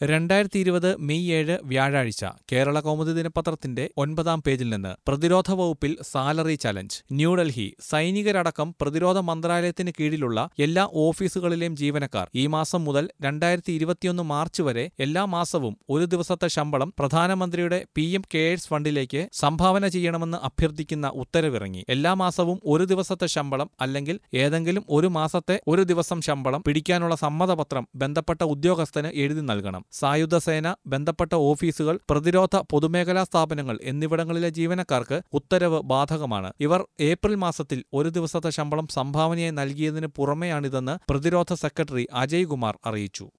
2020 May 7 വ്യാഴാഴ്ച കേരള കൗമുദി ദിനപത്രത്തിന്റെ 9-ാം പേജിൽ നിന്ന് പ്രതിരോധ വകുപ്പിൽ സാലറി ചലഞ്ച്. ന്യൂഡൽഹി: സൈനികരടക്കം പ്രതിരോധ മന്ത്രാലയത്തിന് കീഴിലുള്ള എല്ലാ ഓഫീസുകളിലെയും ജീവനക്കാർ ഈ മാസം മുതൽ 2021 മാർച്ച് വരെ എല്ലാ മാസവും ഒരു ദിവസത്തെ ശമ്പളം പ്രധാനമന്ത്രിയുടെ PM കെയേഴ്സ് ഫണ്ടിലേക്ക് സംഭാവന ചെയ്യണമെന്ന് അഭ്യർത്ഥിക്കുന്ന ഉത്തരവിറങ്ങി. എല്ലാ മാസവും ഒരു ദിവസത്തെ ശമ്പളം അല്ലെങ്കിൽ ഏതെങ്കിലും ഒരു മാസത്തെ ഒരു ദിവസം ശമ്പളം പിടിക്കാനുള്ള സമ്മതപത്രം ബന്ധപ്പെട്ട ഉദ്യോഗസ്ഥന് എഴുതി നൽകണം. സായുധ സേന, ബന്ധപ്പെട്ട ഓഫീസുകൾ, പ്രതിരോധ പൊതുമേഖലാ സ്ഥാപനങ്ങൾ എന്നിവിടങ്ങളിലെ ജീവനക്കാർക്ക് ഉത്തരവ് ബാധകമാണ്. ഇവർ ഏപ്രിൽ മാസത്തിൽ ഒരു ദിവസത്തെ ശമ്പളം സംഭാവനയായി നൽകിയതിന് പുറമെയാണിതെന്ന് പ്രതിരോധ സെക്രട്ടറി അജയ് കുമാർ അറിയിച്ചു.